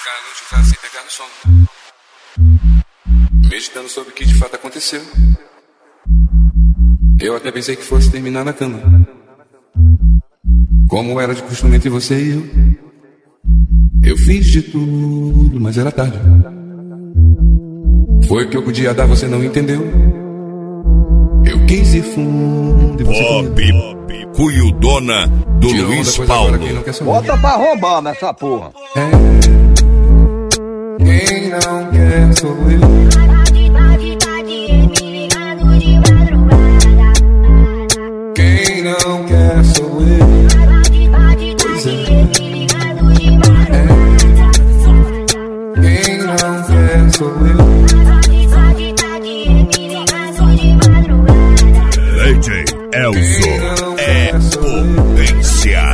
ficar a noite inteira sem pegar no sono, meditando sobre o que de fato aconteceu. Eu até pensei que fosse terminar na cama, como era de costume entre você e eu. Eu fiz de tudo, mas era tarde. Foi o que eu podia dar, você não entendeu. Eu quis ir fundo e você Bob Cuiudona do Luiz Paulo. Bota pra roubar nessa porra. Quem não quer sou eu. Quem não quer sou eu. Pois é. Quem não quer sou eu. DJ Elzo é potência.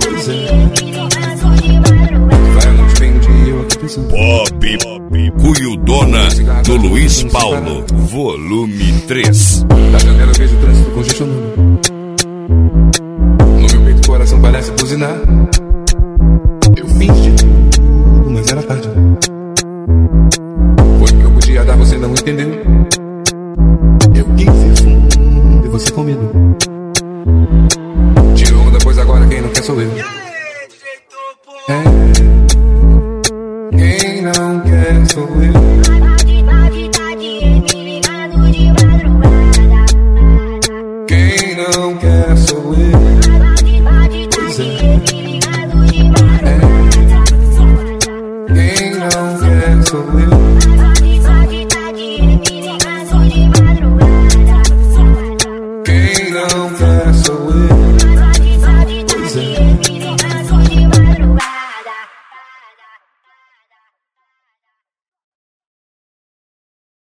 Bob Cuiudona do Luiz Paulo, volume 3. Da janela eu vejo o trânsito congestionando. No meu peito o coração parece buzinar. Eu fiz de tudo, mas era tarde. Foi o que eu podia dar, você não entendeu. Eu quis ir fundo e você com medo. Tirou onda, pois agora quem não quer sou eu. Quem não quer sou eu. Quem não quer sou eu. Pois é. Quem não quer sou eu.